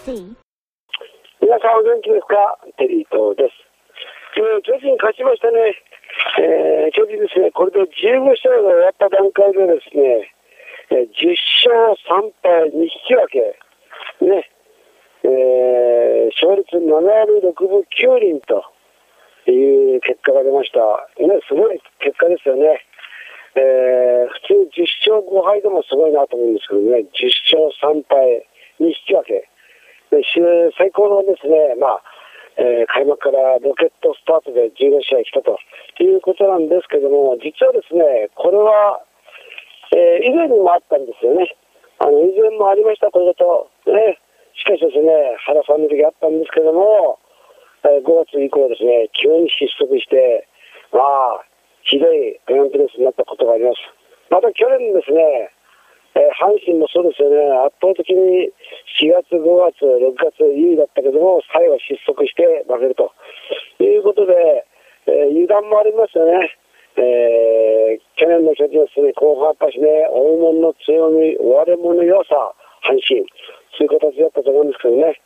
see. 皆さんお元気ですか？テリー東です。巨人勝ちましたね。巨人ですね、これで15試合が終わった段階でですね、10勝3敗2引き分け、ね、勝率7割6分9厘という結果が出ました。ね、すごい結果ですよね。普通10勝5敗でもすごいなと思うんですけどね、10勝3敗2引き分け。最高のですね、開幕からロケットスタートで15試合来たということなんですけども、実はですね、これは、以前にもあったんですよね。以前もありました、こういうこと。ね、しかしですね、原さんの時あったんですけども、5月以降ですね、急に失速して、ひどいグランプレスになったことがあります。また去年ですね、阪神もそうですよね、圧倒的に4月、5月、6月、優位だったけども、最後失速して負けるということで、油断もありますよね。去年の巨人はですね、後半やっぱしね、大物の強み、割れ物良さ、阪神、そういう形だったと思うんですけどね、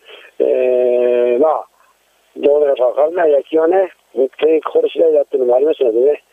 どうなるか分からない野球はね、本当に心次第だっていうのもありますのでね、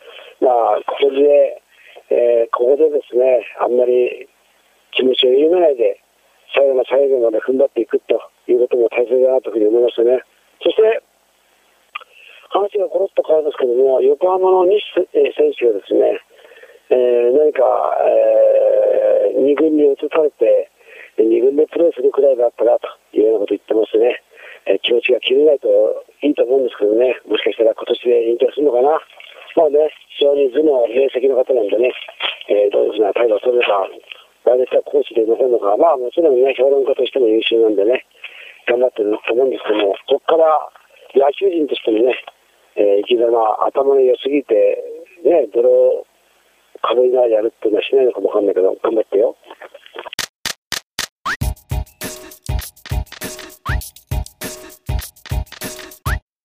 ここでですね、あんまり気持ちを緩めないで、最後の最後まで踏ん張っていくということも大切だなというふうに思いましたね。そして、話がコロッと変わるんですけども、横浜の西選手がですね、何か、2軍に移されて、2軍でプレーするくらいだったなというようなことを言ってますね。気持ちが切れないといいと思うんですけどね、もしかしたら今年で引退するのかな。非常に頭脳明晰の方なんでね、どういうふうな態度を取れば、来月はコーチでいませんのか、もちろんね、評論家としても優秀なんでね、頑張ってると思うんですけども、ここから野球人としてもね、生き様、頭の良すぎて、ね、泥をかぶりながらやるっていうのはしないのかもわかんないけど、頑張ってよ。